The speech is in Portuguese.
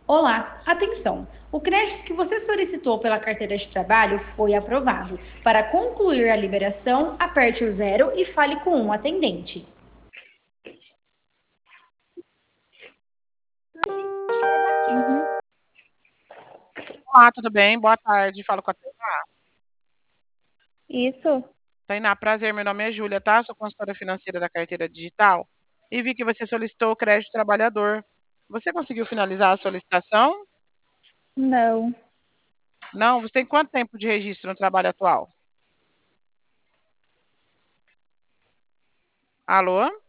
Olá, atenção! O crédito que você solicitou pela carteira de trabalho foi aprovado. Para concluir a liberação, aperte o zero e fale com um atendente. Uhum. Olá, tudo bem? Boa tarde. Falo com a Tainá. Isso? Tainá, prazer. Meu nome é Júlia, tá? Sou consultora financeira da carteira digital e vi que você solicitou o crédito trabalhador. Você conseguiu finalizar a solicitação? Não. Não? Você tem quanto tempo de registro no trabalho atual? Alô?